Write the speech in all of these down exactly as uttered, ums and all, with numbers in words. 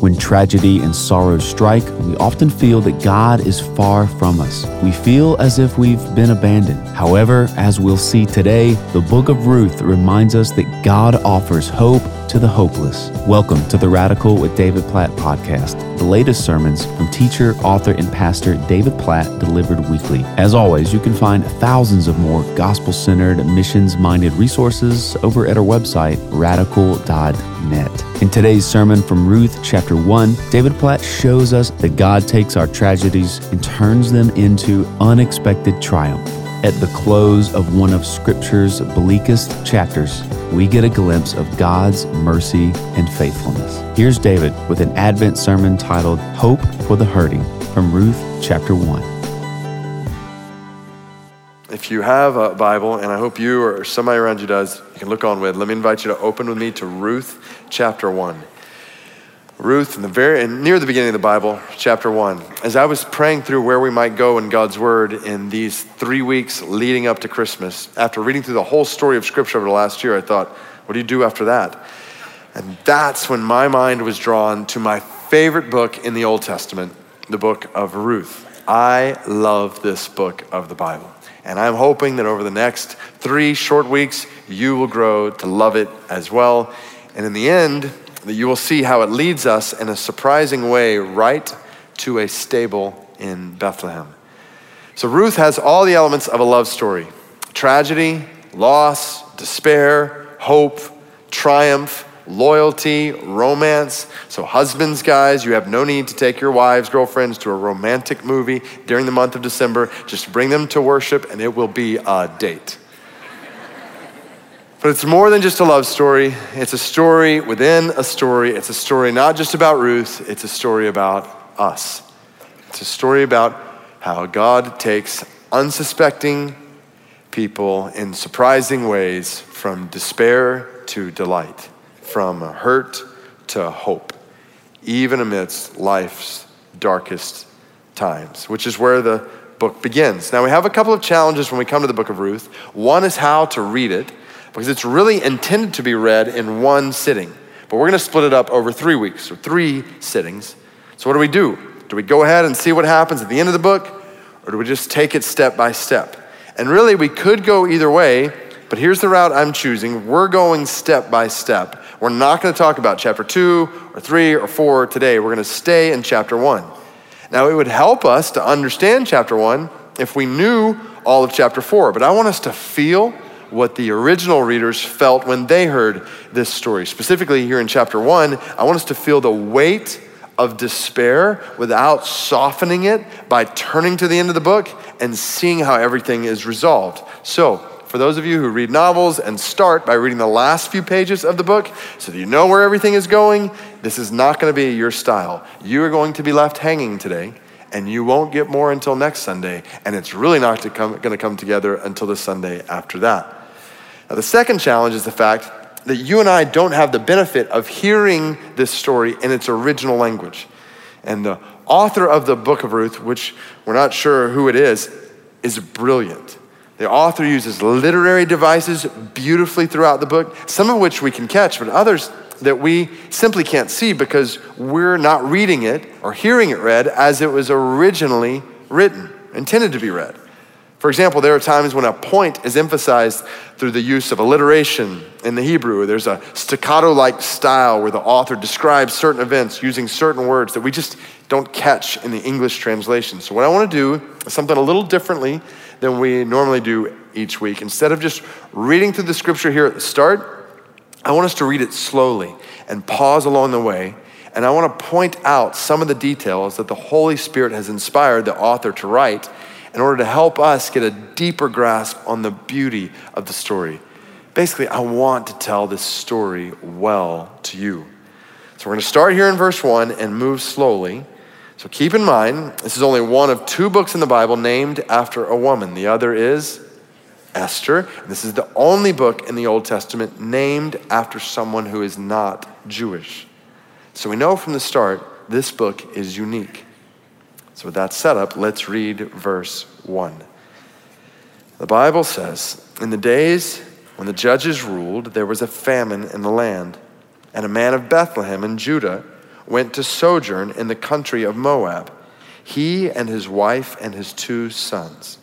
When tragedy and sorrow strike, we often feel that God is far from us. We feel as if we've been abandoned. However, as we'll see today, the book of Ruth reminds us that God offers hope to the hopeless. Welcome to the Radical with David Platt podcast, the latest sermons from teacher, author, and pastor David Platt delivered weekly. As always, you can find thousands of more gospel-centered, missions-minded resources over at our website, radical dot net. In today's sermon from Ruth chapter one, David Platt shows us that God takes our tragedies and turns them into unexpected triumph. At the close of one of Scripture's bleakest chapters, we get a glimpse of God's mercy and faithfulness. Here's David with an Advent sermon titled Hope for the Hurting from Ruth chapter one. If you have a Bible, and I hope you or somebody around you does, you can look on with, let me invite you to open with me to Ruth chapter one. Ruth, in the very and near the beginning of the Bible, chapter one. As I was praying through where we might go in God's Word in these three weeks leading up to Christmas, after reading through the whole story of Scripture over the last year, I thought, what do you do after that? And that's when my mind was drawn to my favorite book in the Old Testament, the book of Ruth. I love this book of the Bible. And I'm hoping that over the next three short weeks, you will grow to love it as well. And in the end, that you will see how it leads us in a surprising way right to a stable in Bethlehem. So Ruth has all the elements of a love story: tragedy, loss, despair, hope, triumph, loyalty, romance. So husbands, guys, you have no need to take your wives, girlfriends to a romantic movie during the month of December. Just bring them to worship and it will be a date. But it's more than just a love story. It's a story within a story. It's a story not just about Ruth, it's a story about us. It's a story about how God takes unsuspecting people in surprising ways from despair to delight, from hurt to hope, even amidst life's darkest times, which is where the book begins. Now, we have a couple of challenges when we come to the book of Ruth. One is how to read it, because it's really intended to be read in one sitting. But we're gonna split it up over three weeks, or three sittings. So what do we do? Do we go ahead and see what happens at the end of the book, or do we just take it step by step? And really, we could go either way, but here's the route I'm choosing. We're going step by step. We're not gonna talk about chapter two, or three, or four today. We're gonna stay in chapter one. Now, it would help us to understand chapter one if we knew all of chapter four, but I want us to feel what the original readers felt when they heard this story. Specifically here in chapter one, I want us to feel the weight of despair without softening it by turning to the end of the book and seeing how everything is resolved. So, for those of you who read novels and start by reading the last few pages of the book so that you know where everything is going, this is not gonna be your style. You are going to be left hanging today, and you won't get more until next Sunday, and it's really not to come, gonna come together until the Sunday after that. Now, the second challenge is the fact that you and I don't have the benefit of hearing this story in its original language. And the author of the book of Ruth, which we're not sure who it is, is brilliant. The author uses literary devices beautifully throughout the book, some of which we can catch, but others that we simply can't see because we're not reading it or hearing it read as it was originally written, intended to be read. For example, there are times when a point is emphasized through the use of alliteration in the Hebrew. There's a staccato-like style where the author describes certain events using certain words that we just don't catch in the English translation. So what I want to do is something a little differently than we normally do each week. Instead of just reading through the scripture here at the start, I want us to read it slowly and pause along the way. And I want to point out some of the details that the Holy Spirit has inspired the author to write in order to help us get a deeper grasp on the beauty of the story. Basically, I want to tell this story well to you. So we're gonna start here in verse one and move slowly. So keep in mind, this is only one of two books in the Bible named after a woman. The other is Esther. This is the only book in the Old Testament named after someone who is not Jewish. So we know from the start, this book is unique. So with that setup, let's read verse one. The Bible says, in the days when the judges ruled, there was a famine in the land, and a man of Bethlehem in Judah went to sojourn in the country of Moab, he and his wife and his two sons.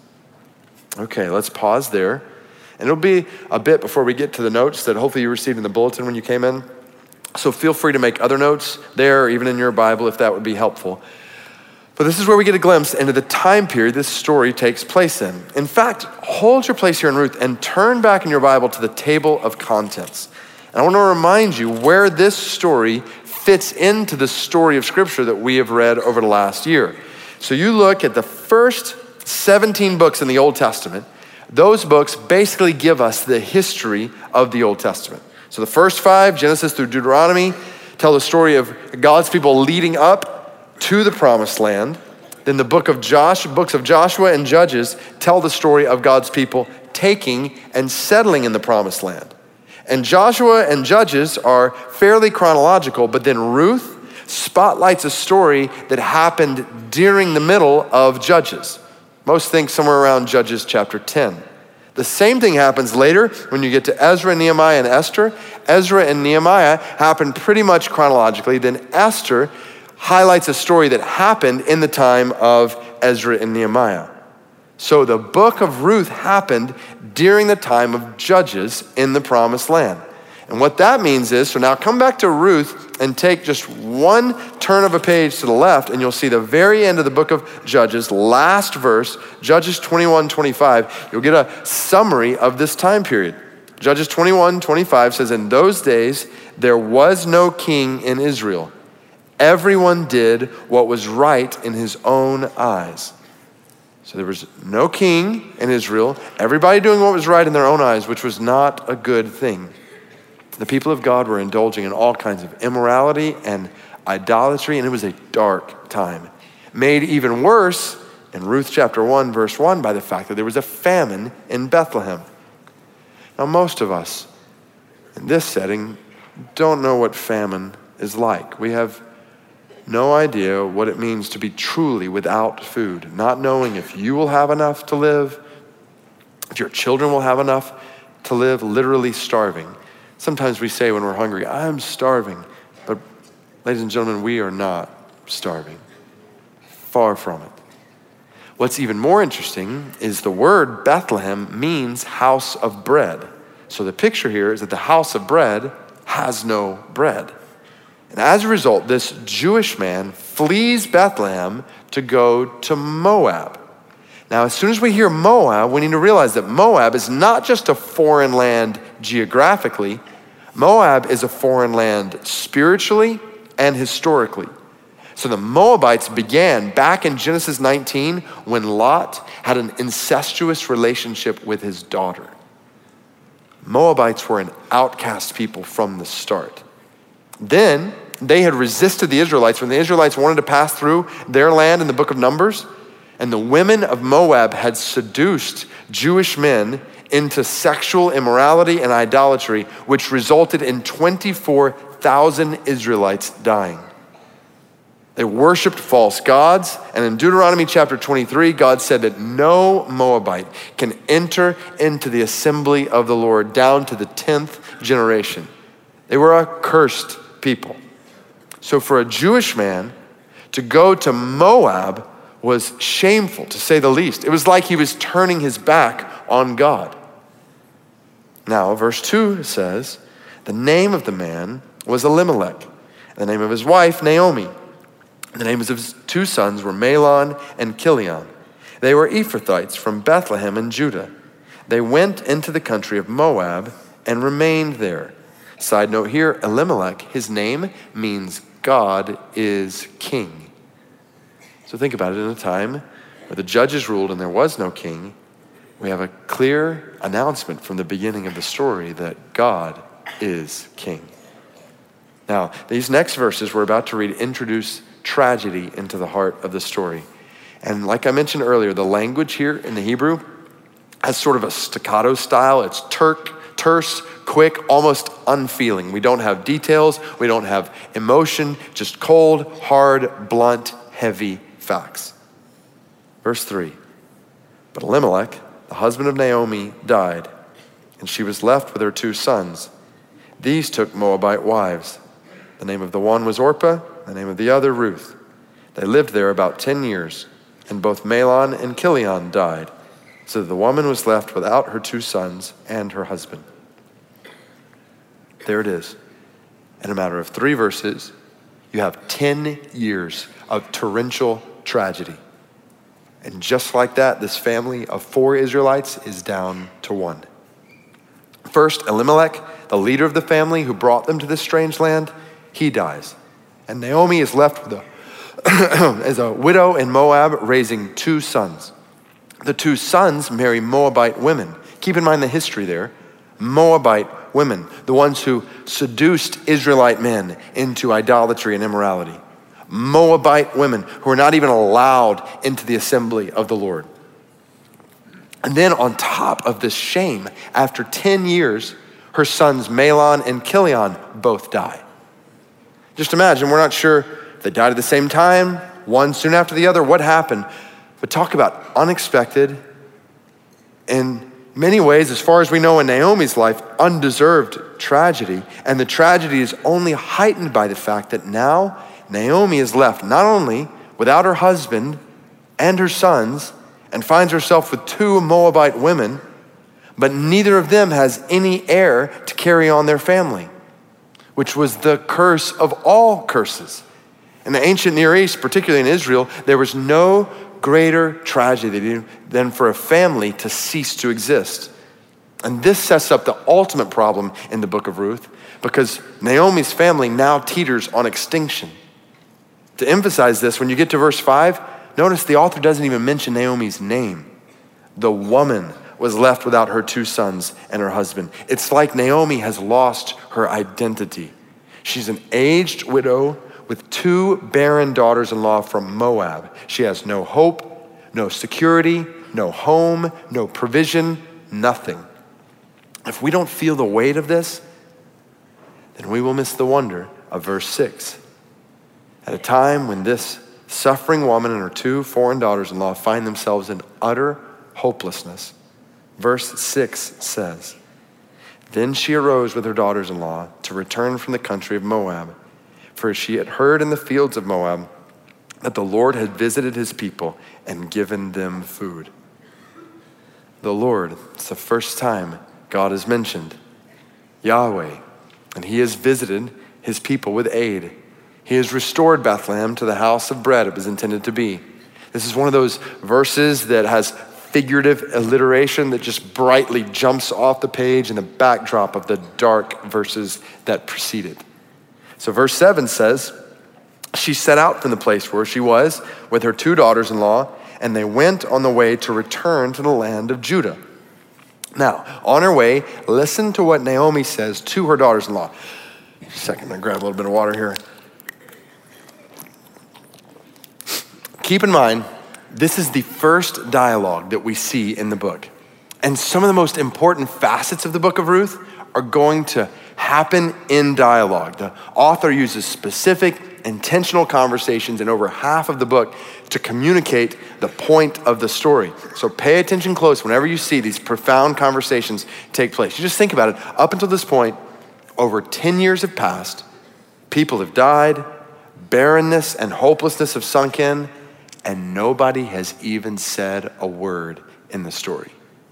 Okay, let's pause there. And it'll be a bit before we get to the notes that hopefully you received in the bulletin when you came in. So feel free to make other notes there or even in your Bible if that would be helpful. But this is where we get a glimpse into the time period this story takes place in. In fact, hold your place here in Ruth and turn back in your Bible to the table of contents. And I want to remind you where this story fits into the story of Scripture that we have read over the last year. So you look at the first seventeen books in the Old Testament. Those books basically give us the history of the Old Testament. So the first five, Genesis through Deuteronomy, tell the story of God's people leading up to the promised land. Then the book of Josh, books of Joshua and Judges tell the story of God's people taking and settling in the promised land. And Joshua and Judges are fairly chronological, but then Ruth spotlights a story that happened during the middle of Judges. Most think somewhere around Judges chapter ten. The same thing happens later when you get to Ezra, Nehemiah, and Esther. Ezra and Nehemiah happen pretty much chronologically. Then Esther highlights a story that happened in the time of Ezra and Nehemiah. So the book of Ruth happened during the time of Judges in the promised land. And what that means is, so now come back to Ruth and take just one turn of a page to the left and you'll see the very end of the book of Judges, last verse, Judges twenty-one, twenty-five. You'll get a summary of this time period. Judges twenty-one, twenty-five says, in those days, there was no king in Israel. Everyone did what was right in his own eyes. So there was no king in Israel. Everybody doing what was right in their own eyes, which was not a good thing. The people of God were indulging in all kinds of immorality and idolatry, and it was a dark time. Made even worse in Ruth chapter one, verse one, by the fact that there was a famine in Bethlehem. Now, most of us in this setting don't know what famine is like. We have no idea what it means to be truly without food, not knowing if you will have enough to live, if your children will have enough to live, literally starving. Sometimes we say when we're hungry, I'm starving. But ladies and gentlemen, we are not starving. Far from it. What's even more interesting is the word Bethlehem means house of bread. So the picture here is that the house of bread has no bread. And as a result, this Jewish man flees Bethlehem to go to Moab. Now, as soon as we hear Moab, we need to realize that Moab is not just a foreign land geographically. Moab is a foreign land spiritually and historically. So the Moabites began back in Genesis nineteen when Lot had an incestuous relationship with his daughter. Moabites were an outcast people from the start. Then they had resisted the Israelites when the Israelites wanted to pass through their land in the book of Numbers. And the women of Moab had seduced Jewish men into sexual immorality and idolatry, which resulted in twenty-four thousand Israelites dying. They worshiped false gods, and in Deuteronomy chapter twenty-three, God said that no Moabite can enter into the assembly of the Lord down to the tenth generation. They were a cursed people. So for a Jewish man to go to Moab was shameful, to say the least. It was like he was turning his back on God. Now, verse two says, the name of the man was Elimelech, and the name of his wife, Naomi. The names of his two sons were Mahlon and Chilion. They were Ephrathites from Bethlehem in Judah. They went into the country of Moab and remained there. Side note here, Elimelech, his name means God is king. So think about it, in a time where the judges ruled and there was no king, we have a clear announcement from the beginning of the story that God is king. Now, these next verses we're about to read introduce tragedy into the heart of the story. And like I mentioned earlier, the language here in the Hebrew has sort of a staccato style. It's terk, terse, quick, almost unfeeling. We don't have details. We don't have emotion, just cold, hard, blunt, heavy facts. Verse three, but Elimelech, the husband of Naomi, died, and she was left with her two sons. These took Moabite wives. The name of the one was Orpah, the name of the other Ruth. They lived there about ten years, and both Mahlon and Chilion died, so that the woman was left without her two sons and her husband. There it is. In a matter of three verses, you have ten years of torrential tragedy. And just like that, this family of four Israelites is down to one. First, Elimelech, the leader of the family who brought them to this strange land, he dies. And Naomi is left with a, as a widow in Moab, raising two sons. The two sons marry Moabite women. Keep in mind the history there. Moabite women, the ones who seduced Israelite men into idolatry and immorality. Moabite women who are not even allowed into the assembly of the Lord. And then on top of this shame, after ten years, her sons Mahlon and Chilion both die. Just imagine, we're not sure if they died at the same time, one soon after the other, what happened? But talk about unexpected, in many ways, as far as we know in Naomi's life, undeserved tragedy. And the tragedy is only heightened by the fact that now Naomi is left not only without her husband and her sons, and finds herself with two Moabite women, but neither of them has any heir to carry on their family, which was the curse of all curses. In the ancient Near East, particularly in Israel, there was no greater tragedy than for a family to cease to exist. And this sets up the ultimate problem in the book of Ruth, because Naomi's family now teeters on extinction. To emphasize this, when you get to verse five, notice the author doesn't even mention Naomi's name. The woman was left without her two sons and her husband. It's like Naomi has lost her identity. She's an aged widow with two barren daughters-in-law from Moab. She has no hope, no security, no home, no provision, nothing. If we don't feel the weight of this, then we will miss the wonder of verse six. At a time when this suffering woman and her two foreign daughters-in-law find themselves in utter hopelessness, verse six says, "Then she arose with her daughters-in-law to return from the country of Moab, for she had heard in the fields of Moab that the Lord had visited his people and given them food." The Lord, it's the first time God is mentioned, Yahweh, and he has visited his people with aid. He has restored Bethlehem to the house of bread it was intended to be. This is one of those verses that has figurative alliteration that just brightly jumps off the page in the backdrop of the dark verses that preceded. So verse seven says, she set out from the place where she was with her two daughters-in-law, and they went on the way to return to the land of Judah. Now, on her way, listen to what Naomi says to her daughters-in-law. Just a second, I'm gonna grab a little bit of water here. Keep in mind, this is the first dialogue that we see in the book. And some of the most important facets of the book of Ruth are going to happen in dialogue. The author uses specific, intentional conversations in over half of the book to communicate the point of the story. So pay attention close whenever you see these profound conversations take place. You just think about it. Up until this point, over ten years have passed. People have died. Barrenness and hopelessness have sunk in. And nobody has even said a word in the story.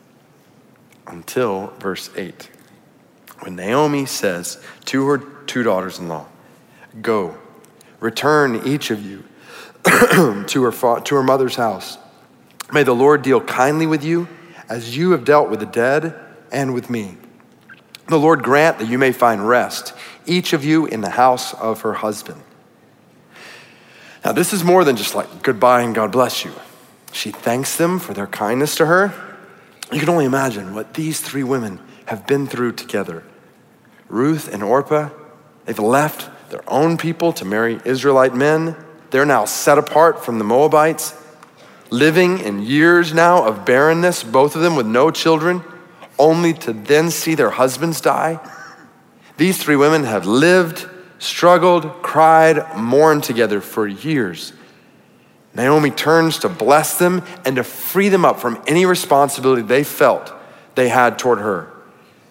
Until verse eight. When Naomi says to her two daughters-in-law, "Go, return each of you to her fa- to her mother's house. May the Lord deal kindly with you as you have dealt with the dead and with me. The Lord grant that you may find rest, each of you in the house of her husband." Now, this is more than just like goodbye and God bless you. She thanks them for their kindness to her. You can only imagine what these three women have been through together. Ruth and Orpah, they've left their own people to marry Israelite men. They're now set apart from the Moabites, living in years now of barrenness, both of them with no children, only to then see their husbands die. These three women have lived, struggled, cried, mourned together for years. Naomi turns to bless them and to free them up from any responsibility they felt they had toward her.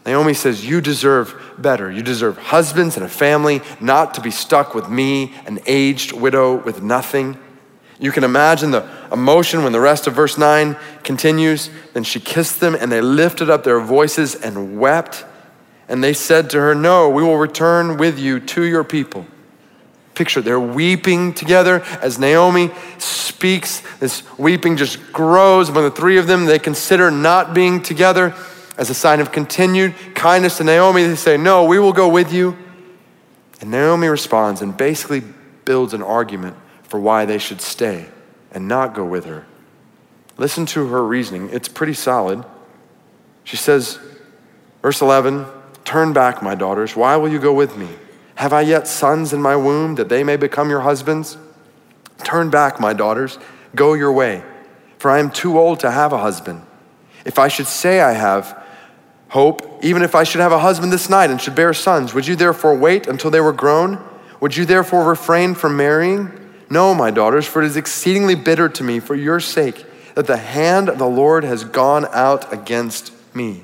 Naomi says, you deserve better. You deserve husbands and a family, not to be stuck with me, an aged widow with nothing. You can imagine the emotion when the rest of verse nine continues. Then she kissed them, and they lifted up their voices and wept. And they said to her, no, we will return with you to your people. Picture, they're weeping together as Naomi speaks. This weeping just grows among the three of them. They consider not being together as a sign of continued kindness to Naomi. They say, no, we will go with you. And Naomi responds and basically builds an argument for why they should stay and not go with her. Listen to her reasoning. It's pretty solid. She says, verse eleven, turn back, my daughters. Why will you go with me? Have I yet sons in my womb that they may become your husbands? Turn back, my daughters. Go your way, for I am too old to have a husband. If I should say I have hope, even if I should have a husband this night and should bear sons, would you therefore wait until they were grown? Would you therefore refrain from marrying? No, my daughters, for it is exceedingly bitter to me for your sake that the hand of the Lord has gone out against me.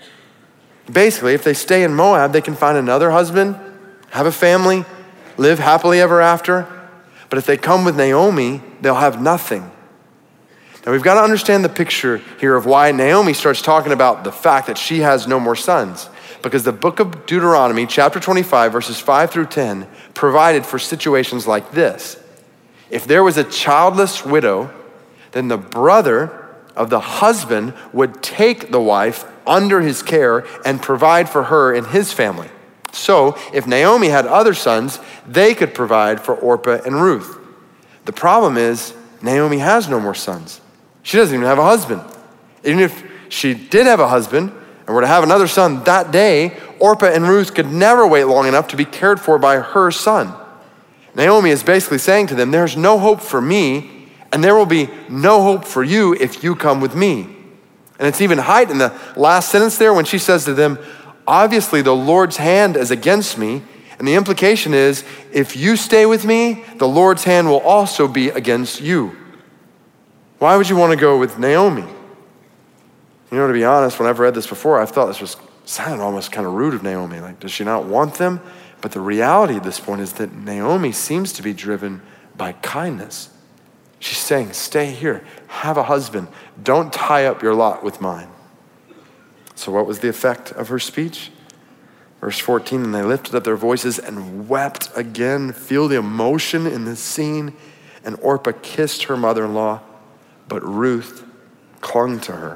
Basically, if they stay in Moab, they can find another husband, have a family, live happily ever after. But if they come with Naomi, they'll have nothing. Now we've got to understand the picture here of why Naomi starts talking about the fact that she has no more sons. Because the book of Deuteronomy, chapter twenty-five, verses five through ten, provided for situations like this. If there was a childless widow, then the brother of the husband would take the wife under his care and provide for her and his family. So if Naomi had other sons, they could provide for Orpah and Ruth. The problem is Naomi has no more sons. She doesn't even have a husband. Even if she did have a husband and were to have another son that day, Orpah and Ruth could never wait long enough to be cared for by her son. Naomi is basically saying to them, there's no hope for me, and there will be no hope for you if you come with me. And it's even height in the last sentence there when she says to them, obviously the Lord's hand is against me. And the implication is, if you stay with me, the Lord's hand will also be against you. Why would you want to go with Naomi? You know, to be honest, when I've read this before, I've thought this was sounded almost kind of rude of Naomi. Like, does she not want them? But the reality at this point is that Naomi seems to be driven by kindness. She's saying, stay here, have a husband. Don't tie up your lot with mine. So what was the effect of her speech? Verse fourteen, and they lifted up their voices and wept again. Feel the emotion in this scene. And Orpah kissed her mother-in-law, but Ruth clung to her.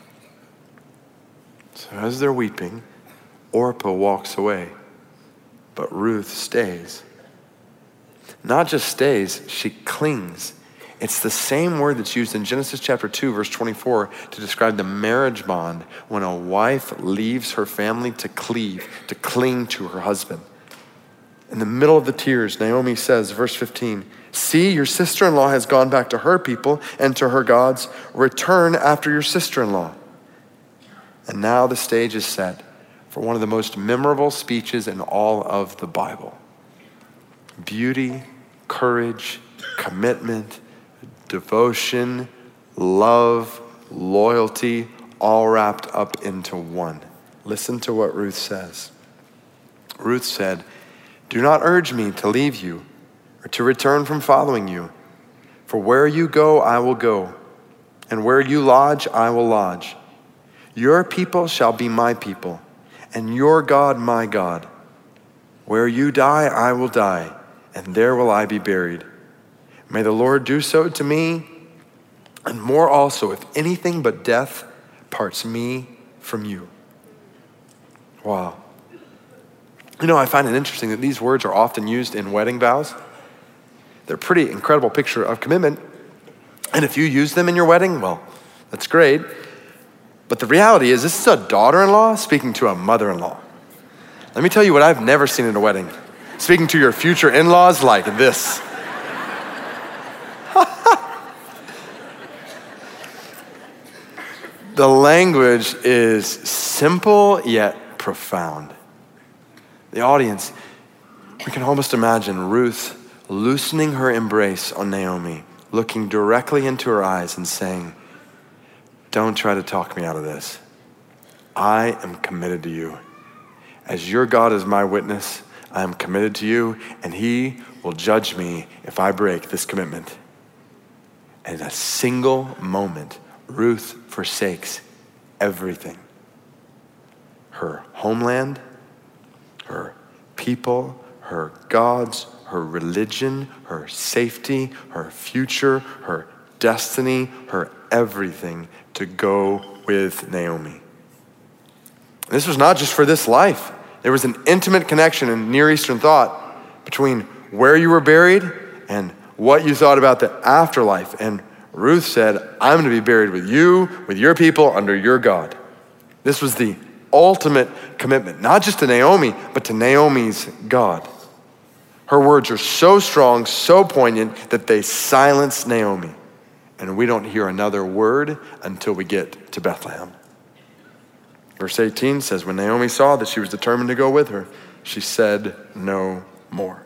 So as they're weeping, Orpah walks away, but Ruth stays. Not just stays, she clings. It's the same word that's used in Genesis chapter two, verse twenty-four, to describe the marriage bond when a wife leaves her family to cleave, to cling to her husband. In the middle of the tears, Naomi says, verse fifteen, see, your sister-in-law has gone back to her people and to her gods. Return after your sister-in-law. And now the stage is set for one of the most memorable speeches in all of the Bible. Beauty, courage, commitment, devotion, love, loyalty, all wrapped up into one. Listen to what Ruth says. Ruth said, do not urge me to leave you or to return from following you. For where you go, I will go, and where you lodge, I will lodge. Your people shall be my people, and your God my God. Where you die, I will die, and there will I be buried. May the Lord do so to me, and more also, if anything but death parts me from you. Wow. You know, I find it interesting that these words are often used in wedding vows. They're a pretty incredible picture of commitment. And if you use them in your wedding, well, that's great. But the reality is, this is a daughter-in-law speaking to a mother-in-law. Let me tell you what I've never seen in a wedding. Speaking to your future in-laws like this. The language is simple yet profound. The audience, we can almost imagine Ruth loosening her embrace on Naomi, looking directly into her eyes and saying, don't try to talk me out of this. I am committed to you. As your God is my witness, I am committed to you, and he will judge me if I break this commitment. And in a single moment, Ruth forsakes everything. Her homeland, her people, her gods, her religion, her safety, her future, her destiny, her everything to go with Naomi. This was not just for this life. There was an intimate connection in Near Eastern thought between where you were buried and what you thought about the afterlife. And Ruth said, I'm gonna be buried with you, with your people, under your God. This was the ultimate commitment, not just to Naomi, but to Naomi's God. Her words are so strong, so poignant, that they silence Naomi. And we don't hear another word until we get to Bethlehem. Verse eighteen says, when Naomi saw that she was determined to go with her, she said no more.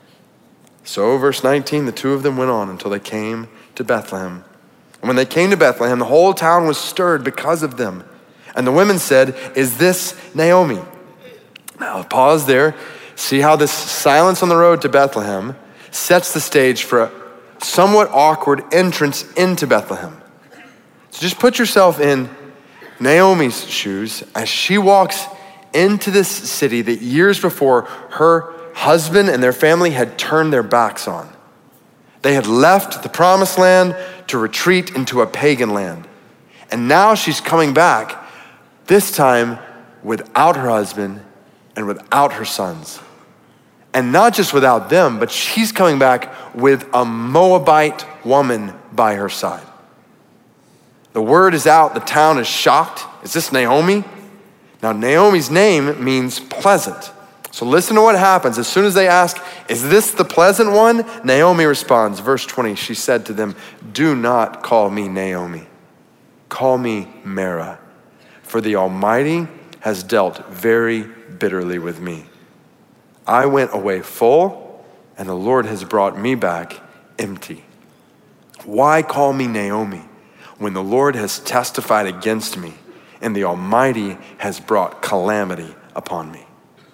So verse nineteen, the two of them went on until they came to Bethlehem. And when they came to Bethlehem, the whole town was stirred because of them. And the women said, is this Naomi? Now pause there. See how this silence on the road to Bethlehem sets the stage for a somewhat awkward entrance into Bethlehem. So just put yourself in Naomi's shoes as she walks into this city that years before her husband and their family had turned their backs on. They had left the promised land to retreat into a pagan land. And now she's coming back, this time without her husband and without her sons. And not just without them, but she's coming back with a Moabite woman by her side. The word is out, the town is shocked. Is this Naomi? Now Naomi's name means pleasant. So listen to what happens. As soon as they ask, is this the pleasant one? Naomi responds, verse twenty, she said to them, do not call me Naomi. Call me Mara, for the Almighty has dealt very bitterly with me. I went away full, and the Lord has brought me back empty. Why call me Naomi when the Lord has testified against me and the Almighty has brought calamity upon me?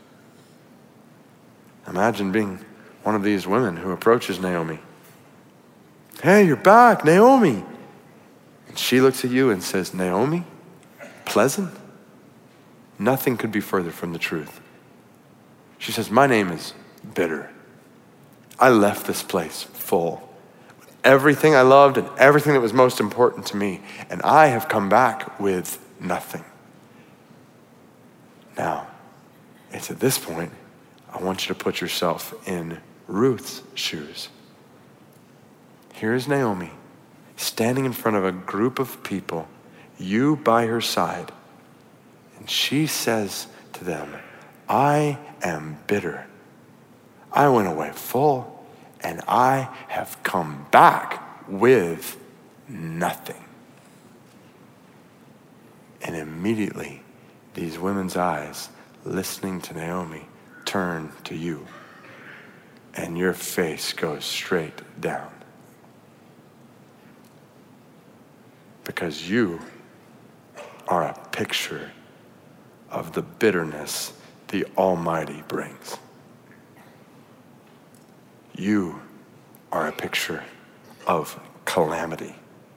Imagine being one of these women who approaches Naomi. Hey, you're back, Naomi. And she looks at you and says, Naomi, pleasant? Nothing could be further from the truth. She says, my name is bitter. I left this place full. Everything I loved and everything that was most important to me. And I have come back with nothing. Now, it's at this point, I want you to put yourself in Ruth's shoes. Here is Naomi, standing in front of a group of people, you by her side. And she says to them, I am bitter. I went away full, and I have come back with nothing. And immediately, these women's eyes, listening to Naomi, turn to you, and your face goes straight down. Because you are a picture of the bitterness the Almighty brings. You are a picture of calamity.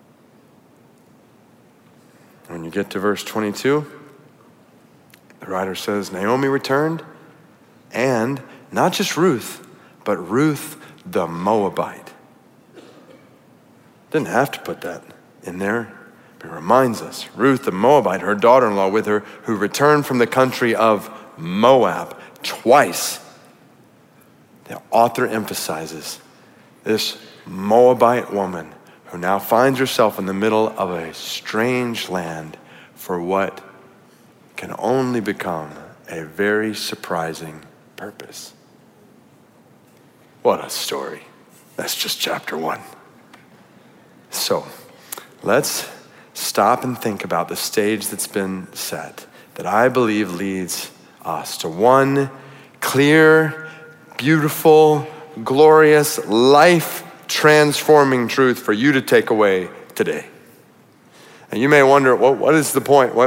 When you get to verse twenty-two, the writer says, Naomi returned, and not just Ruth, but Ruth the Moabite. Didn't have to put that in there. But it reminds us, Ruth the Moabite, her daughter-in-law with her, who returned from the country of Moab twice. The author emphasizes this Moabite woman who now finds herself in the middle of a strange land for what can only become a very surprising purpose. What a story. That's just chapter one. So let's stop and think about the stage that's been set that I believe leads us to one clear, beautiful, glorious, life-transforming truth for you to take away today. And you may wonder, well, what is the point? What,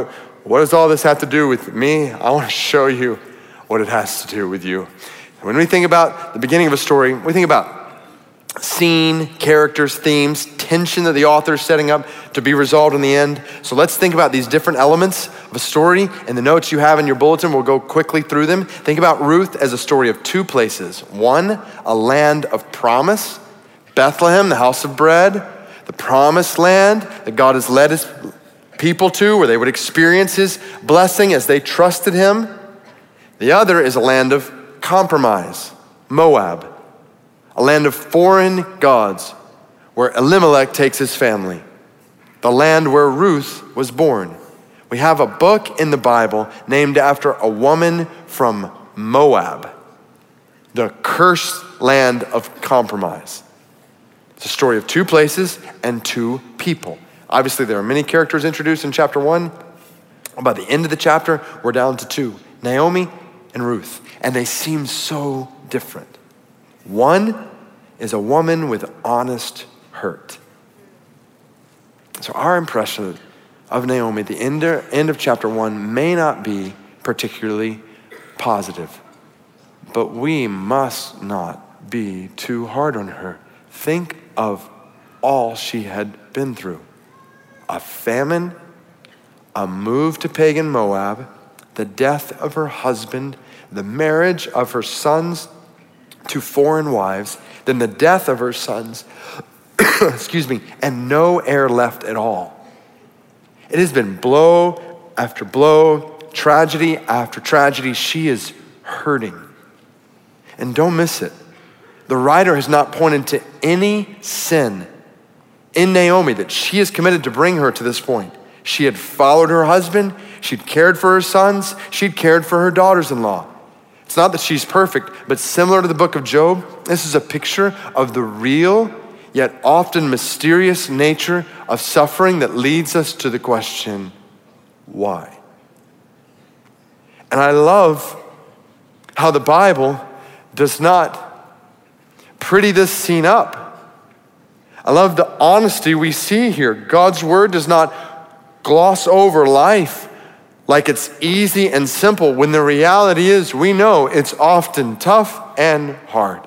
What does all this have to do with me? I want to show you what it has to do with you. When we think about the beginning of a story, we think about scene, characters, themes, tension that the author is setting up to be resolved in the end. So let's think about these different elements of a story. And the notes you have in your bulletin, we'll go quickly through them. Think about Ruth as a story of two places. One, a land of promise, Bethlehem, the house of bread, the promised land that God has led his people to, where they would experience his blessing as they trusted him. The other is a land of compromise, Moab, a land of foreign gods where Elimelech takes his family, the land where Ruth was born. We have a book in the Bible named after a woman from Moab, the cursed land of compromise. It's a story of two places and two people. Obviously, there are many characters introduced in chapter one. By the end of the chapter, we're down to two, Naomi and Ruth, and they seem so different. One is a woman with honest hurt. So our impression of Naomi at the end of, end of chapter one may not be particularly positive, but we must not be too hard on her. Think of all she had been through. A famine, a move to pagan Moab, the death of her husband, the marriage of her sons to foreign wives, then the death of her sons, excuse me, and no heir left at all. It has been blow after blow, tragedy after tragedy. She is hurting. And don't miss it. The writer has not pointed to any sin in Naomi that she has committed to bring her to this point. She had followed her husband. She'd cared for her sons. She'd cared for her daughters-in-law. It's not that she's perfect, but similar to the book of Job, this is a picture of the real, yet often mysterious nature of suffering that leads us to the question, why? And I love how the Bible does not pretty this scene up. I love the honesty we see here. God's word does not gloss over life like it's easy and simple, when the reality is we know it's often tough and hard.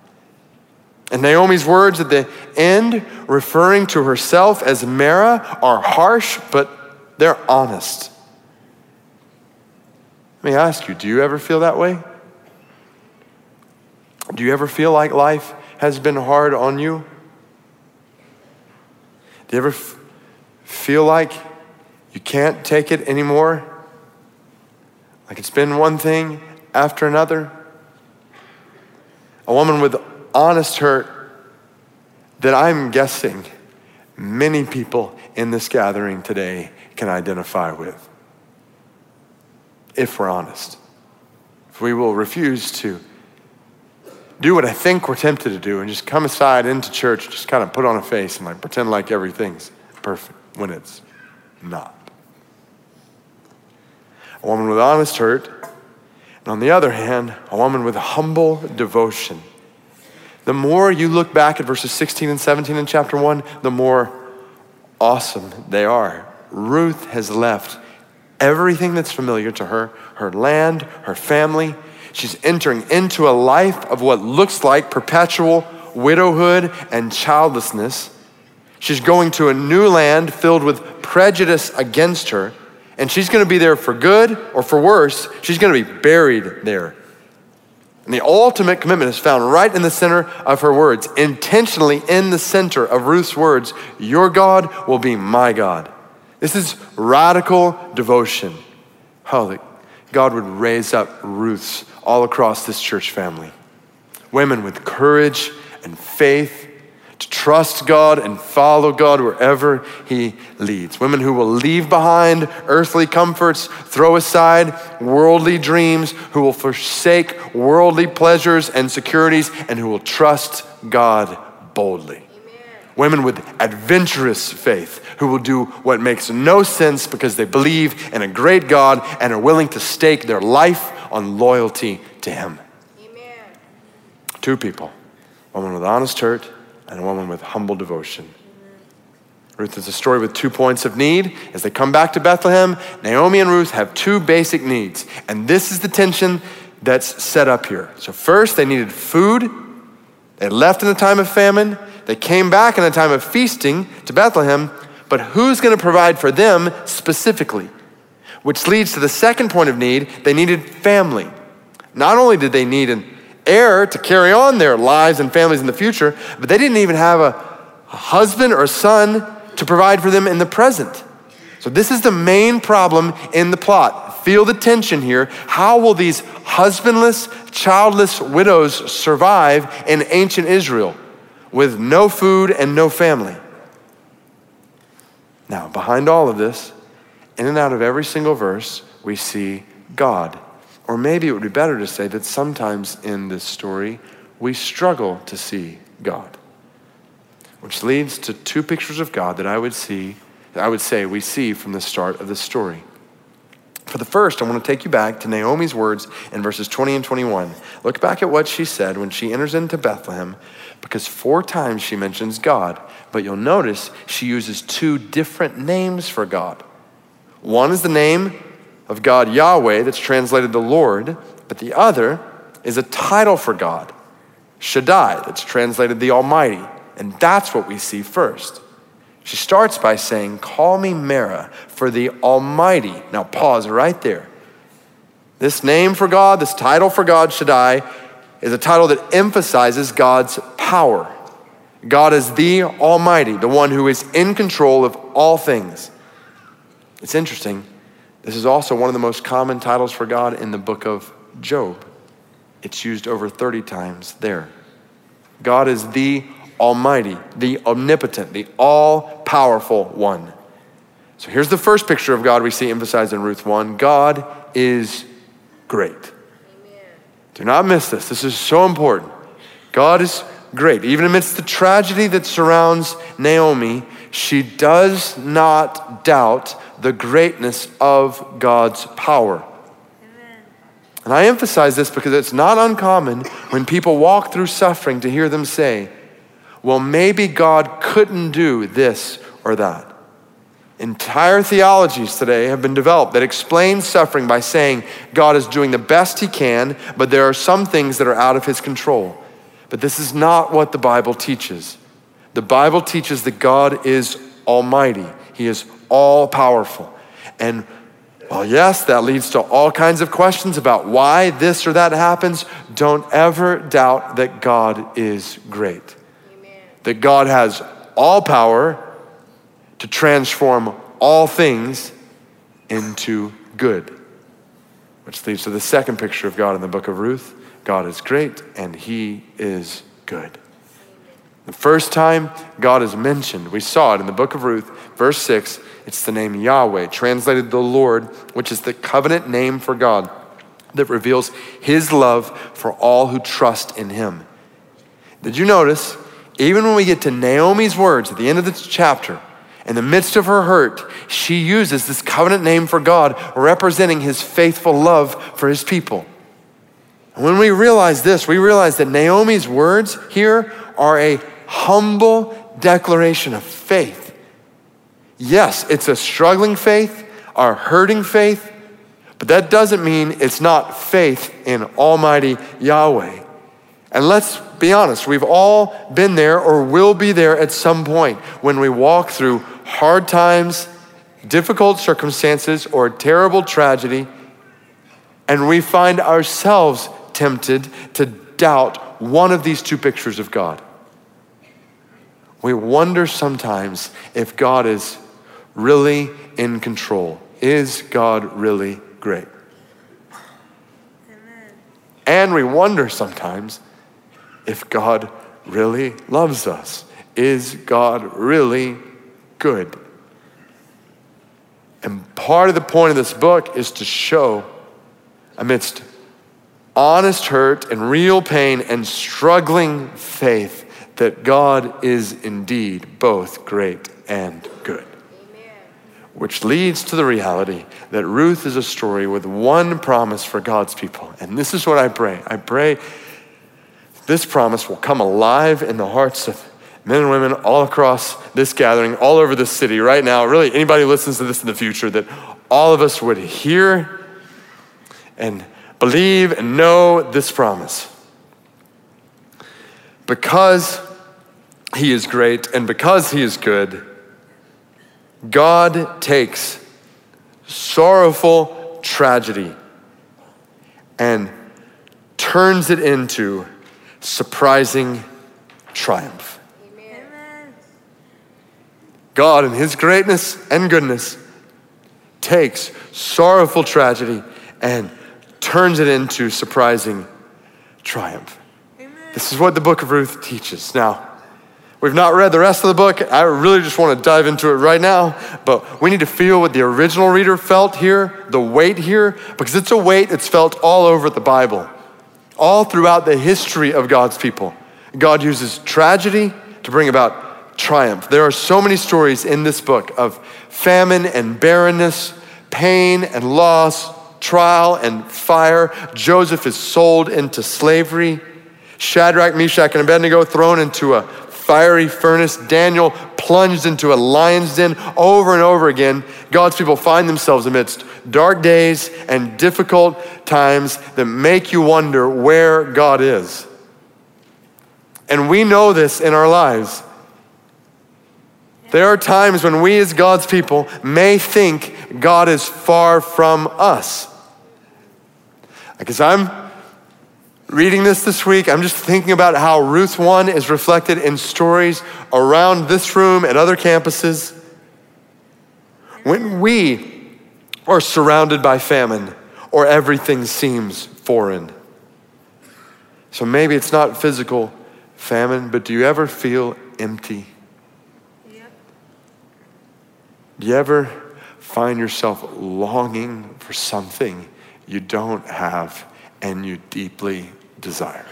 And Naomi's words at the end, referring to herself as Mara, are harsh, but they're honest. Let me ask you, do you ever feel that way? Do you ever feel like life has been hard on you? Do you ever f- feel like you can't take it anymore? Like it's been one thing after another? A woman with honest hurt that I'm guessing many people in this gathering today can identify with. If we're honest. If we will refuse to do what I think we're tempted to do and just come aside into church, just kind of put on a face and like pretend like everything's perfect when it's not. A woman with honest hurt, and on the other hand, a woman with humble devotion. The more you look back at verses sixteen and seventeen in chapter one, the more awesome they are. Ruth has left everything that's familiar to her, her land, her family. She's entering into a life of what looks like perpetual widowhood and childlessness. She's going to a new land filled with prejudice against her, and she's gonna be there for good or for worse. She's gonna be buried there. And the ultimate commitment is found right in the center of her words, intentionally in the center of Ruth's words, your God will be my God. This is radical devotion. Oh, that God would raise up Ruths all across this church family. Women with courage and faith to trust God and follow God wherever he leads. Women who will leave behind earthly comforts, throw aside worldly dreams, who will forsake worldly pleasures and securities, and who will trust God boldly. Amen. Women with adventurous faith who will do what makes no sense because they believe in a great God and are willing to stake their life on loyalty to him. Amen. Two people, a woman with honest hurt and a woman with humble devotion. Ruth is a story with two points of need. As they come back to Bethlehem, Naomi and Ruth have two basic needs. And this is the tension that's set up here. So first, they needed food. They left in a time of famine. They came back in a time of feasting to Bethlehem. But who's going to provide for them specifically? Which leads to the second point of need. They needed family. Not only did they need an heir to carry on their lives and families in the future, but they didn't even have a, a husband or a son to provide for them in the present. So this is the main problem in the plot. Feel the tension here. How will these husbandless, childless widows survive in ancient Israel with no food and no family? Now, behind all of this, in and out of every single verse, we see God. Or maybe it would be better to say that sometimes in this story, we struggle to see God. Which leads to two pictures of God that I would see, that I would say we see from the start of the story. For the first, I want to take you back to Naomi's words in verses twenty and twenty-one. Look back at what she said when she enters into Bethlehem, because four times she mentions God, but you'll notice she uses two different names for God. One is the name of God Yahweh, that's translated the Lord, but the other is a title for God, Shaddai, that's translated the Almighty. And that's what we see first. She starts by saying, call me Mara, for the Almighty. Now pause right there. This name for God, this title for God, Shaddai, is a title that emphasizes God's power. God is the Almighty, the one who is in control of all things. It's interesting. This is also one of the most common titles for God in the book of Job. It's used over thirty times there. God is the Almighty, the omnipotent, the all-powerful one. So here's the first picture of God we see emphasized in Ruth one. God is great. Amen. Do not miss this. This is so important. God is great. Even amidst the tragedy that surrounds Naomi, she does not doubt the greatness of God's power. Amen. And I emphasize this because it's not uncommon when people walk through suffering to hear them say, well, maybe God couldn't do this or that. Entire theologies today have been developed that explain suffering by saying God is doing the best he can, but there are some things that are out of his control. But this is not what the Bible teaches. The Bible teaches that God is almighty. He is all-powerful. And while yes, that leads to all kinds of questions about why this or that happens, don't ever doubt that God is great. That God has all power to transform all things into good. Which leads to the second picture of God in the book of Ruth. God is great and he is good. The first time God is mentioned, we saw it in the book of Ruth, verse six, it's the name Yahweh, translated the Lord, which is the covenant name for God that reveals his love for all who trust in him. Did you notice? Even when we get to Naomi's words at the end of the chapter, in the midst of her hurt, she uses this covenant name for God, representing his faithful love for his people. And when we realize this, we realize that Naomi's words here are a humble declaration of faith. Yes, it's a struggling faith, a hurting faith, but that doesn't mean it's not faith in Almighty Yahweh. And let's be honest, we've all been there or will be there at some point when we walk through hard times, difficult circumstances, or terrible tragedy, and we find ourselves tempted to doubt one of these two pictures of God. We wonder sometimes if God is really in control. Is God really great? Amen. And we wonder sometimes if God really loves us. Is God really good? And part of the point of this book is to show, amidst honest hurt and real pain and struggling faith, that God is indeed both great and good. Amen. Which leads to the reality that Ruth is a story with one promise for God's people. And this is what I pray. I pray this promise will come alive in the hearts of men and women all across this gathering, all over this city right now, really anybody who listens to this in the future, that all of us would hear and believe and know this promise. Because he is great and because he is good, God takes sorrowful tragedy and turns it into surprising triumph. Amen. God, in his greatness and goodness, takes sorrowful tragedy and turns it into surprising triumph. Amen. This is what the book of Ruth teaches. Now, we've not read the rest of the book. I really just want to dive into it right now, but we need to feel what the original reader felt here, the weight here, because it's a weight that's felt all over the Bible, all throughout the history of God's people. God uses tragedy to bring about triumph. There are so many stories in this book of famine and barrenness, pain and loss, trial and fire. Joseph is sold into slavery. Shadrach, Meshach, and Abednego thrown into a fiery furnace. Daniel plunged into a lion's den. Over and over again, God's people find themselves amidst dark days and difficult times that make you wonder where God is. And we know this in our lives. There are times when we as God's people may think God is far from us. Like as I'm reading this this week, I'm just thinking about how Ruth one is reflected in stories around this room and other campuses. When we are surrounded by famine or everything seems foreign. So maybe it's not physical famine, but do you ever feel empty? Yep. Do you ever find yourself longing for something you don't have and you deeply desire?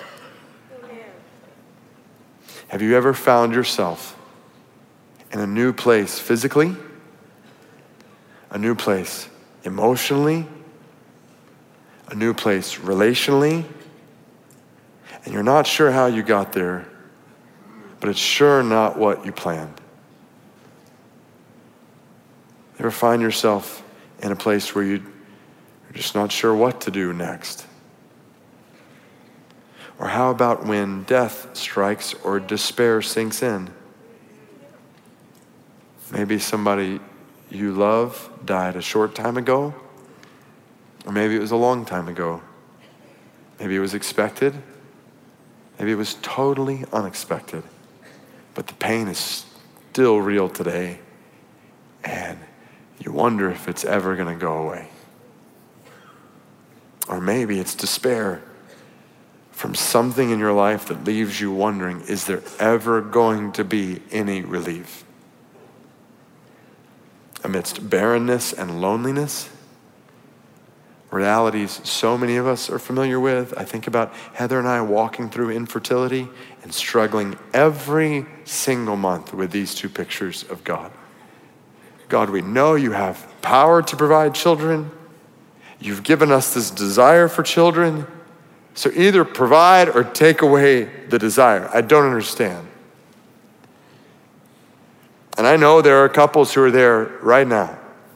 Have you ever found yourself in a new place physically, a new place emotionally, a new place relationally, and you're not sure how you got there, but it's sure not what you planned? You ever find yourself in a place where you You're just not sure what to do next? Or how about when death strikes or despair sinks in? Maybe somebody you love died a short time ago, or maybe it was a long time ago. Maybe it was expected. Maybe it was totally unexpected. But the pain is still real today, and you wonder if it's ever going to go away. Or maybe it's despair from something in your life that leaves you wondering, is there ever going to be any relief? Amidst barrenness and loneliness, realities so many of us are familiar with. I think about Heather and I walking through infertility and struggling every single month with these two pictures of God. God, we know you have power to provide children. You've given us this desire for children. So either provide or take away the desire. I don't understand. And I know there are couples who are there right now,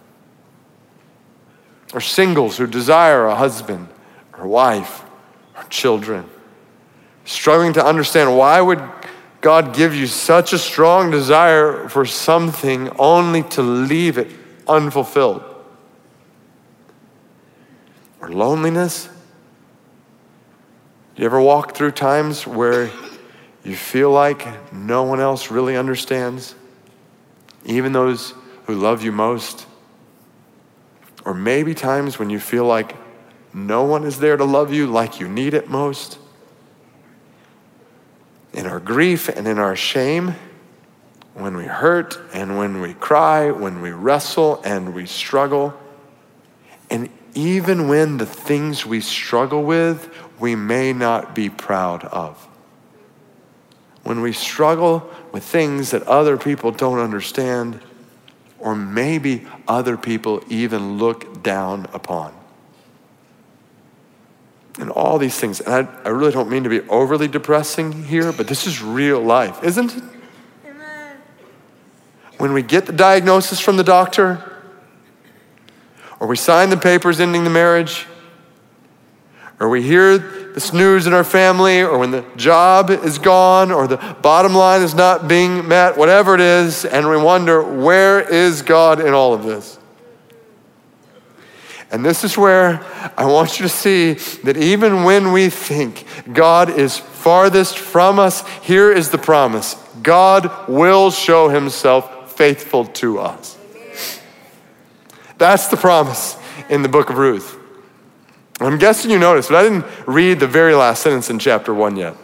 or singles who desire a husband or wife or children, struggling to understand, why would God give you such a strong desire for something only to leave it unfulfilled? Or loneliness. You ever walk through times where you feel like no one else really understands, even those who love you most? Or maybe times when you feel like no one is there to love you like you need it most. In our grief and in our shame, when we hurt and when we cry, when we wrestle and we struggle, and even when the things we struggle with, we may not be proud of. When we struggle with things that other people don't understand, or maybe other people even look down upon. And all these things, and I, I really don't mean to be overly depressing here, but this is real life, isn't it? when we get the diagnosis from the doctor, or we sign the papers ending the marriage, or we hear this news in our family, or when the job is gone, or the bottom line is not being met, whatever it is, and we wonder, where is God in all of this? And this is where I want you to see that even when we think God is farthest from us, here is the promise. God will show himself faithful to us. That's the promise in the book of Ruth. I'm guessing you noticed, but I didn't read the very last sentence in chapter one yet.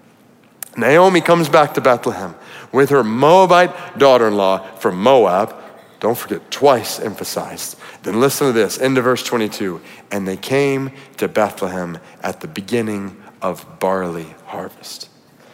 Naomi comes back to Bethlehem with her Moabite daughter-in-law from Moab. Don't forget, twice emphasized. Then listen to this, end of verse twenty-two. And they came to Bethlehem at the beginning of barley harvest.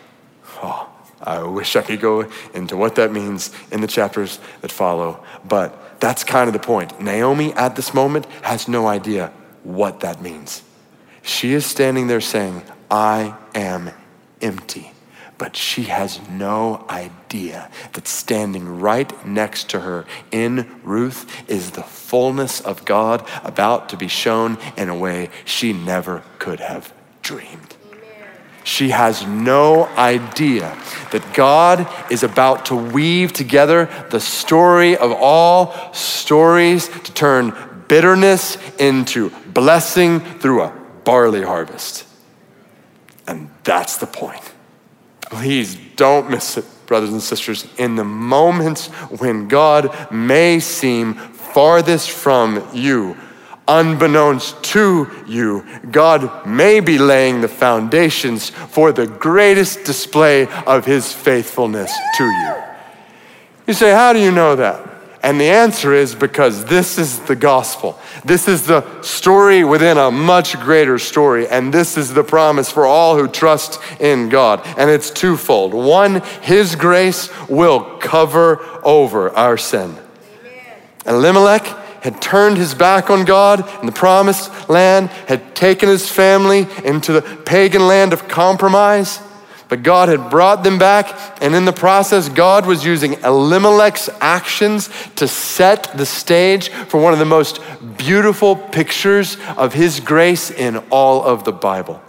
Oh, I wish I could go into what that means in the chapters that follow, but that's kind of the point. Naomi at this moment has no idea what that means. She is standing there saying, I am empty. But she has no idea that standing right next to her in Ruth is the fullness of God about to be shown in a way she never could have dreamed. Amen. She has no idea that God is about to weave together the story of all stories to turn bitterness into blessing through a barley harvest. And that's the point. Please don't miss it, brothers and sisters. In the moments when God may seem farthest from you, unbeknownst to you, God may be laying the foundations for the greatest display of his faithfulness to you. You say, how do you know that? And the answer is because this is the gospel. This is the story within a much greater story. And this is the promise for all who trust in God. And it's twofold. One, his grace will cover over our sin. Amen. Elimelech had turned his back on God in the promised land, had taken his family into the pagan land of compromise. But God had brought them back, and in the process, God was using Elimelech's actions to set the stage for one of the most beautiful pictures of his grace in all of the Bible.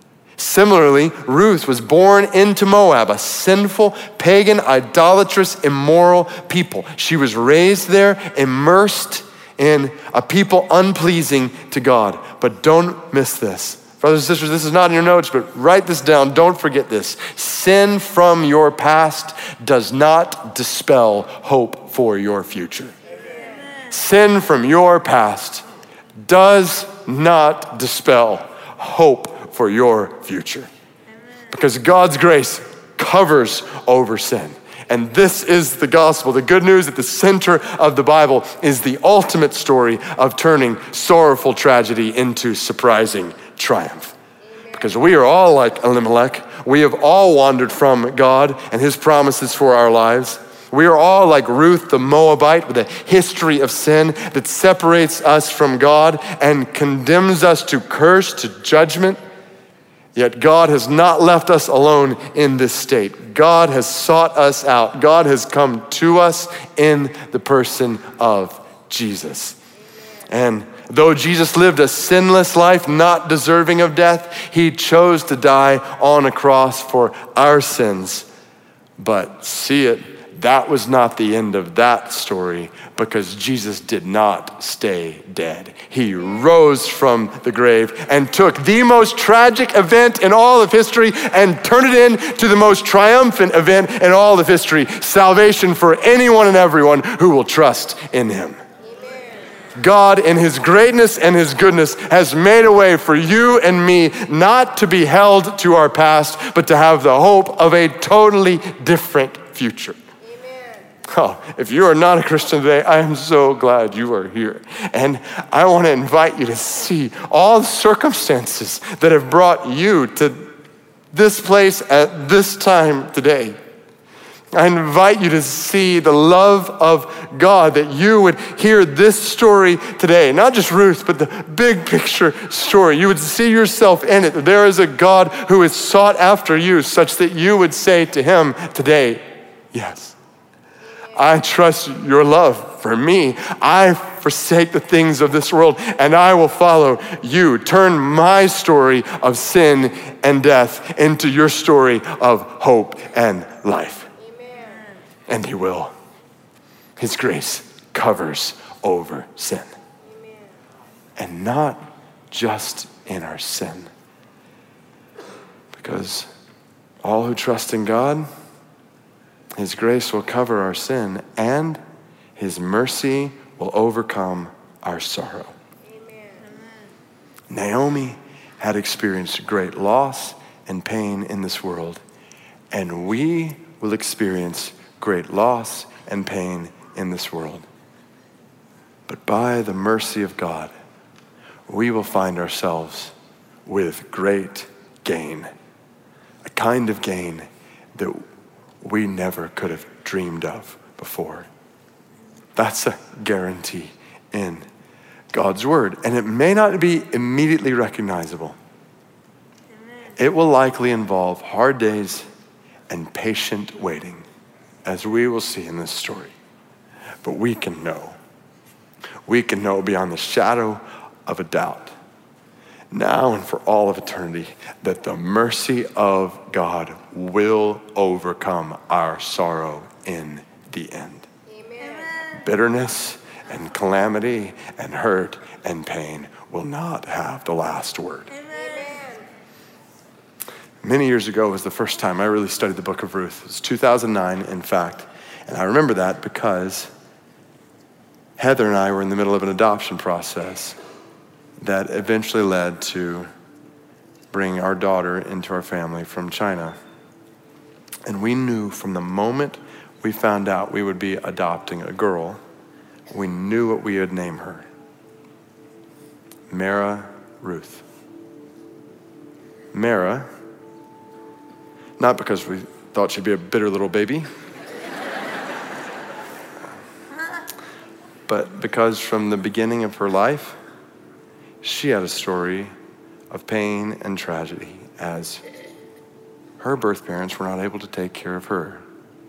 Similarly, Ruth was born into Moab, a sinful, pagan, idolatrous, immoral people. She was raised there, immersed in a people unpleasing to God. But don't miss this. Brothers and sisters, this is not in your notes, but write this down. Don't forget this. Sin from your past does not dispel hope for your future. Amen. Sin from your past does not dispel hope for your future. Because God's grace covers over sin. And this is the gospel. The good news at the center of the Bible is the ultimate story of turning sorrowful tragedy into surprising triumph. Because we are all like Elimelech. We have all wandered from God and his promises for our lives. We are all like Ruth the Moabite with a history of sin that separates us from God and condemns us to curse, to judgment. Yet God has not left us alone in this state. God has sought us out. God has come to us in the person of Jesus. And though Jesus lived a sinless life, not deserving of death, he chose to die on a cross for our sins. But see it, that was not the end of that story, because Jesus did not stay dead. He rose from the grave and took the most tragic event in all of history and turned it into the most triumphant event in all of history, salvation for anyone and everyone who will trust in him. God, in his greatness and his goodness, has made a way for you and me not to be held to our past, but to have the hope of a totally different future. Amen. Oh, if you are not a Christian today, I am so glad you are here. And I want to invite you to see all the circumstances that have brought you to this place at this time today. I invite you to see the love of God, that you would hear this story today, not just Ruth, but the big picture story. You would see yourself in it. There is a God who is sought after you, such that you would say to him today, yes, I trust your love for me. I forsake the things of this world and I will follow you. Turn my story of sin and death into your story of hope and life. Amen. And he will. His grace covers over sin. Amen. And not just in our sin. Because all who trust in God, his grace will cover our sin and his mercy will overcome our sorrow. Amen. Naomi had experienced great loss and pain in this world, and we will experience great loss and pain in this world. But by the mercy of God, we will find ourselves with great gain, a kind of gain that we never could have dreamed of before. That's a guarantee in God's word. And it may not be immediately recognizable. Amen. It will likely involve hard days and patient waiting, as we will see in this story. But we can know. We can know beyond the shadow of a doubt, now and for all of eternity, that the mercy of God will overcome our sorrow in the end. Amen. Bitterness and calamity and hurt and pain will not have the last word. Amen. Many years ago was the first time I really studied the book of Ruth. It was two thousand nine, in fact. And I remember that because Heather and I were in the middle of an adoption process that eventually led to bring our daughter into our family from China. And we knew from the moment we found out we would be adopting a girl, we knew what we would name her. Mara Ruth. Mara, not because we thought she'd be a bitter little baby, but because from the beginning of her life, she had a story of pain and tragedy as her birth parents were not able to take care of her.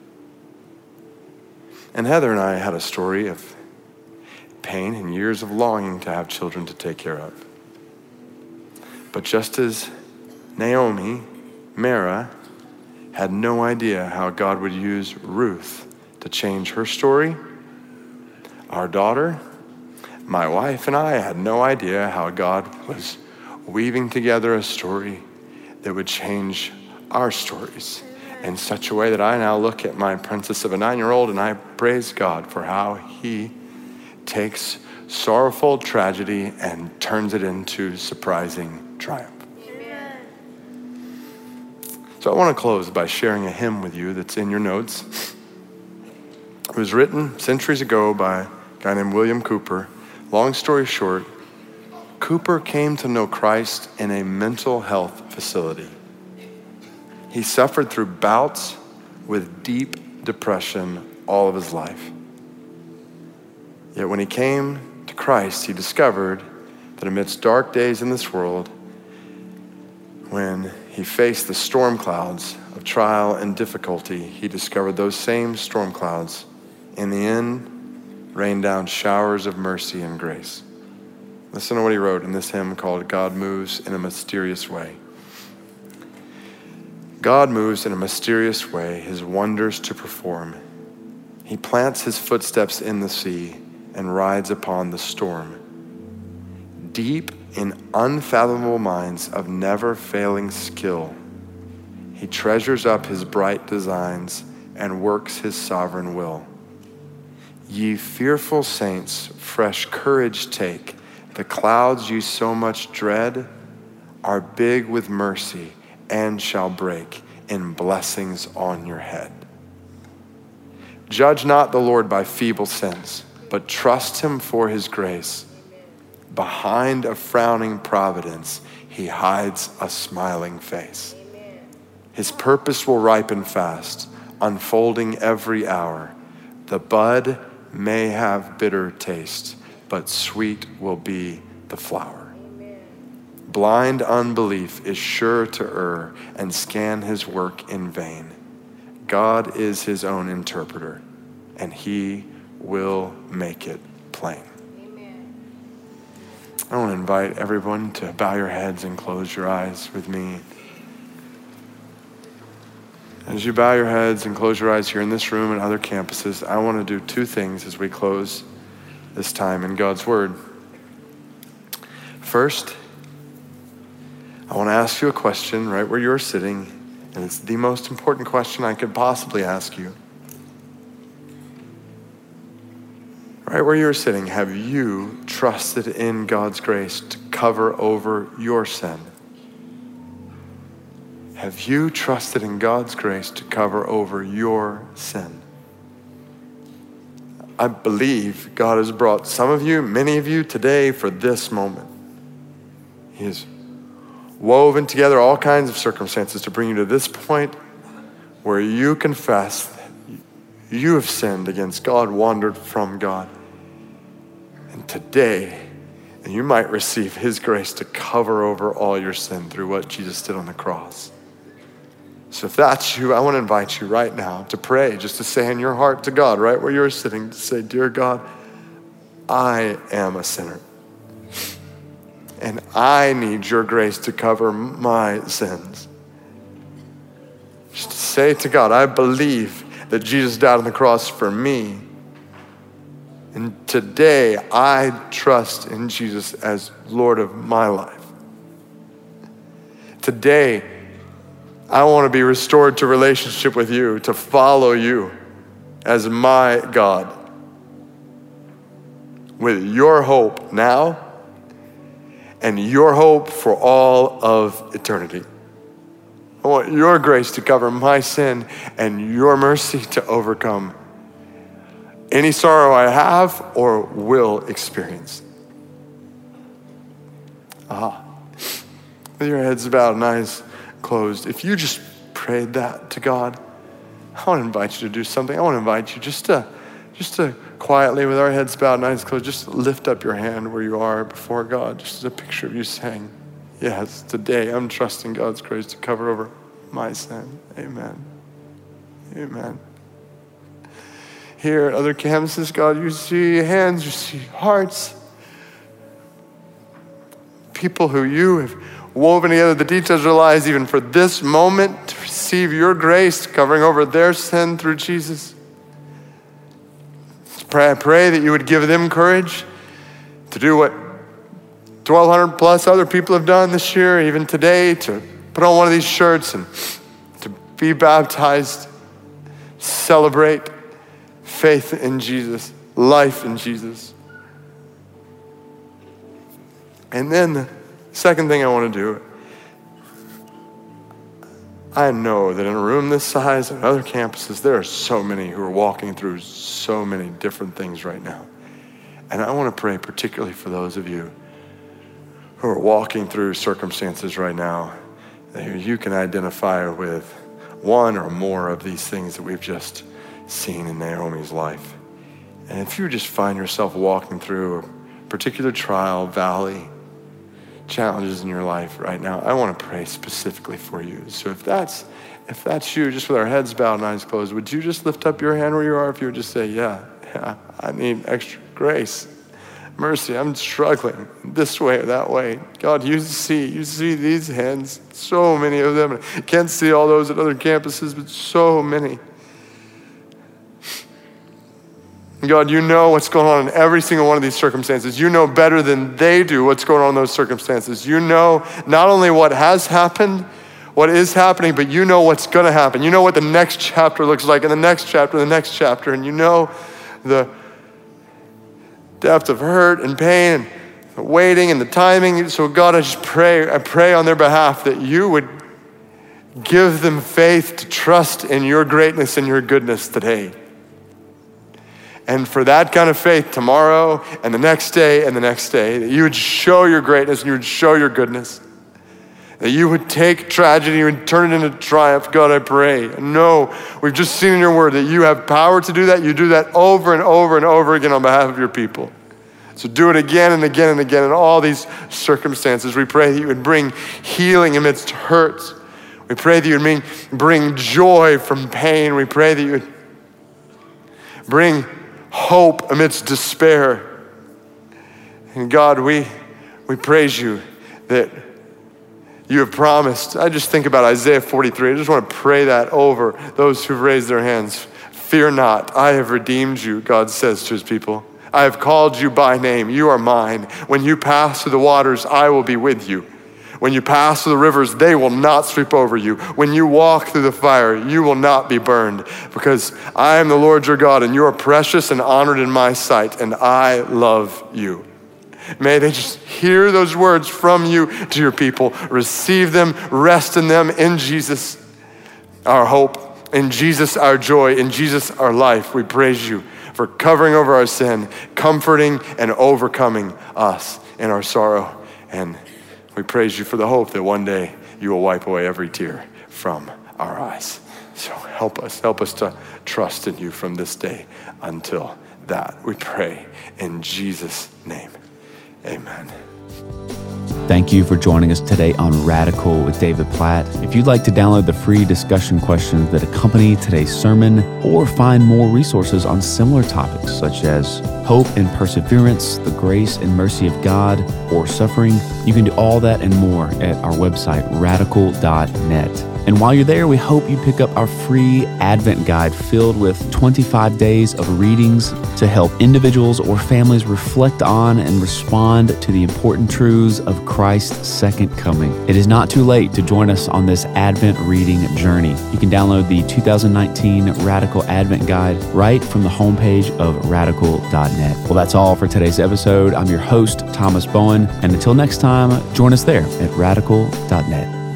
And Heather and I had a story of pain and years of longing to have children to take care of. But just as Naomi, Mara, had no idea how God would use Ruth to change her story, our daughter, my wife, and I had no idea how God was weaving together a story that would change our stories in such a way that I now look at my princess of a nine-year-old and I praise God for how he takes sorrowful tragedy and turns it into surprising triumph. Amen. So I want to close by sharing a hymn with you that's in your notes. It was written centuries ago by a guy named William Cooper. Long story short, Cooper came to know Christ in a mental health facility. He suffered through bouts with deep depression all of his life. Yet when he came to Christ, he discovered that amidst dark days in this world, when he faced the storm clouds of trial and difficulty, he discovered those same storm clouds in the end rain down showers of mercy and grace. Listen to what he wrote in this hymn called God Moves in a Mysterious Way. God moves in a mysterious way, his wonders to perform. He plants his footsteps in the sea and rides upon the storm. Deep in unfathomable minds of never failing skill, he treasures up his bright designs and works his sovereign will. Ye fearful saints, fresh courage take. The clouds you so much dread are big with mercy and shall break in blessings on your head. Judge not the Lord by feeble sins, but trust him for his grace. Behind a frowning providence, he hides a smiling face. His purpose will ripen fast, unfolding every hour. The bud may have bitter taste, but sweet will be the flower. Amen. Blind unbelief is sure to err and scan his work in vain. God is his own interpreter, and he will make it plain. I want to invite everyone to bow your heads and close your eyes with me. As you bow your heads and close your eyes here in this room and other campuses, I want to do two things as we close this time in God's Word. First, I want to ask you a question right where you're sitting, and it's the most important question I could possibly ask you. Right where you're sitting, have you trusted in God's grace to cover over your sin? Have you trusted in God's grace to cover over your sin? I believe God has brought some of you, many of you today for this moment. He has woven together all kinds of circumstances to bring you to this point where you confess that you have sinned against God, wandered from God. And today, you might receive his grace to cover over all your sin through what Jesus did on the cross. So if that's you, I want to invite you right now to pray, just to say in your heart to God, right where you're sitting, to say, dear God, I am a sinner. And I need your grace to cover my sins. Just to say to God, I believe that Jesus died on the cross for me. And today, I trust in Jesus as Lord of my life. Today, I want to be restored to relationship with you, to follow you as my God. With your hope now and your hope for all of eternity. I want your grace to cover my sin and your mercy to overcome any sorrow I have or will experience. Ah, with your heads bowed and eyes closed, if you just prayed that to God, I want to invite you to do something. I want to invite you just to, just to quietly, with our heads bowed and eyes closed, just lift up your hand where you are before God, just as a picture of you saying, yes, today I'm trusting God's grace to cover over my sin. Amen. Amen. Here at other campuses, God, you see hands, you see hearts. People who you have woven together the details of their lives even for this moment to receive your grace covering over their sin through Jesus. Pray, I pray that you would give them courage to do what twelve hundred plus other people have done this year, even today, to put on one of these shirts and to be baptized, celebrate faith in Jesus, life in Jesus. And then the second thing I want to do, I know that in a room this size and other campuses, there are so many who are walking through so many different things right now. And I want to pray particularly for those of you who are walking through circumstances right now that you can identify with one or more of these things that we've just seen in Naomi's life. And if you just find yourself walking through a particular trial, valley, challenges in your life right now, I want to pray specifically for you. So if that's if that's you, just with our heads bowed and eyes closed, would you just lift up your hand where you are? If you would just say, yeah, yeah, I need extra grace, mercy. I'm struggling this way or that way. God, you see, you see these hands, so many of them. I can't see all those at other campuses, but so many. God, you know what's going on in every single one of these circumstances. You know better than they do what's going on in those circumstances. You know not only what has happened, what is happening, but you know what's going to happen. You know what the next chapter looks like, and the next chapter, and the next chapter, and you know the depth of hurt and pain and the waiting and the timing. So God, I just pray, I pray on their behalf that you would give them faith to trust in your greatness and your goodness today. And for that kind of faith tomorrow and the next day and the next day, that you would show your greatness and you would show your goodness. That you would take tragedy and turn it into triumph. God, I pray. And no, we've just seen in your word that you have power to do that. You do that over and over and over again on behalf of your people. So do it again and again and again in all these circumstances. We pray that you would bring healing amidst hurts. We pray that you would bring, bring joy from pain. We pray that you would Bring hope amidst despair. And God, we, we praise you that you have promised. I just think about Isaiah forty-three. I just want to pray that over those who've raised their hands. Fear not, I have redeemed you, God says to his people. I have called you by name. You are mine. When you pass through the waters, I will be with you. When you pass through the rivers, they will not sweep over you. When you walk through the fire, you will not be burned, because I am the Lord your God, and you are precious and honored in my sight, and I love you. May they just hear those words from you to your people, receive them, rest in them, in Jesus, our hope, in Jesus, our joy, in Jesus, our life. We praise you for covering over our sin, comforting and overcoming us in our sorrow. And we praise you for the hope that one day you will wipe away every tear from our eyes. So help us, help us to trust in you from this day until that. We pray in Jesus' name. Amen. Thank you for joining us today on Radical with David Platt. If you'd like to download the free discussion questions that accompany today's sermon, or find more resources on similar topics such as hope and perseverance, the grace and mercy of God, or suffering, you can do all that and more at our website, radical dot net. And while you're there, we hope you pick up our free Advent guide filled with twenty-five days of readings to help individuals or families reflect on and respond to the important truths of Christ's second coming. It is not too late to join us on this Advent reading journey. You can download the two thousand nineteen Radical Advent Guide right from the homepage of radical dot net. Well, that's all for today's episode. I'm your host, Thomas Bowen, and until next time, join us there at radical dot net.